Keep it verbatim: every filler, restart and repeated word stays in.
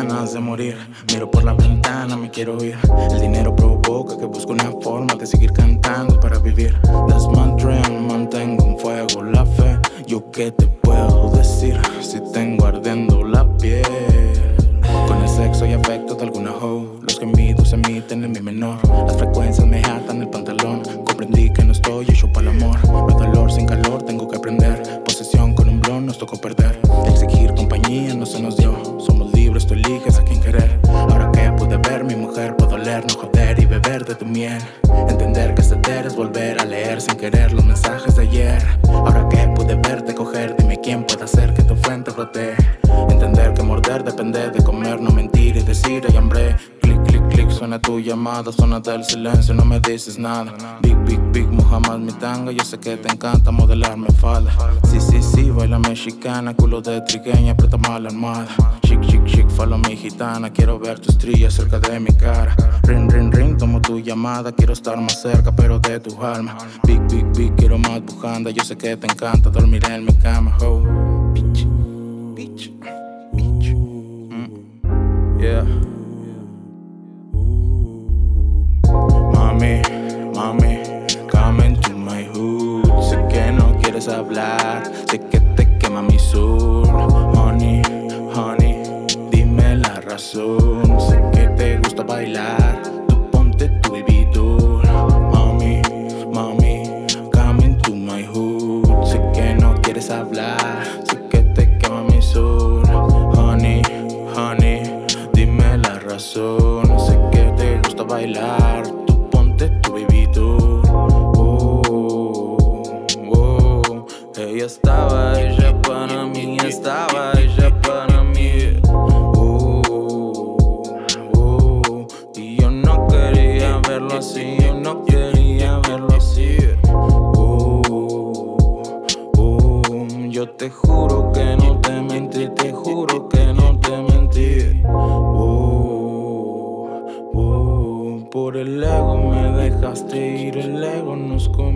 ganas de morir. Miro por la ventana, me quiero ir. El dinero provoca que busco una forma de seguir cantando para vivir. That's my dream, mantengo en fuego la fe. Yo qué te puedo decir si tengo ardiendo la piel. Con el sexo y afecto de alguna hoe, los gemidos se emiten en mi menor. Las frecuencias me atan el pantalón. Comprendí que no estoy hecho para el amor. No hay dolor sin calor, tengo que aprender. Posesión con un blon, nos tocó perder. Exigir compañía no se nos dio. Somos libres, tú eliges a quien querer. Ahora que pude ver mi mujer, puedo leer, no joder y beber de tu miel. Entender que ceder es volver a leer sin querer los mensajes de ayer. Ahora que pude verte coger, dime quién puede hacer que tu frente brote. Entender que morder depende de comer, no mentir y decir hay hambre. Clic, clic, clic, suena tu llamada, suena del silencio, no me dices nada. Big, big, big, Muhammad mi tanga, yo sé que te encanta modelarme falda. Sí, sí, sí, baila mexicana, culo de trigueña, aprieta mal la almohada. Chic, chic, chic, follow mi gitana, quiero ver tu estrella cerca de mi cara. Ring, ring, ring, tomo tu llamada, quiero estar más cerca pero de tu alma. Big, big, big, quiero más bujanda, yo sé que te encanta dormir en mi cama. Oh, bitch, bitch, bitch. Mm. Yeah. Mami, mami, come into my hood. Sé que no quieres hablar, sé que te quema mi soul. Honey, honey, dime la razón. Sé que te gusta bailar, tú ponte tu bebidor. Mami, mami, come into my hood. Sé que no quieres hablar, sé que te quema mi soul. Honey, honey, dime la razón. Sé que te gusta bailar, tú ponte tu bebidor. Oh, oh, ella estaba ella para mí, estaba ella para mí. Oh, oh, y yo no quería verlo así, yo no quería verlo así. Oh, oh, yo te juro que no te mentí, te juro que no te mentí. Oh, oh, por el ego me dejaste ir, el ego nos comió.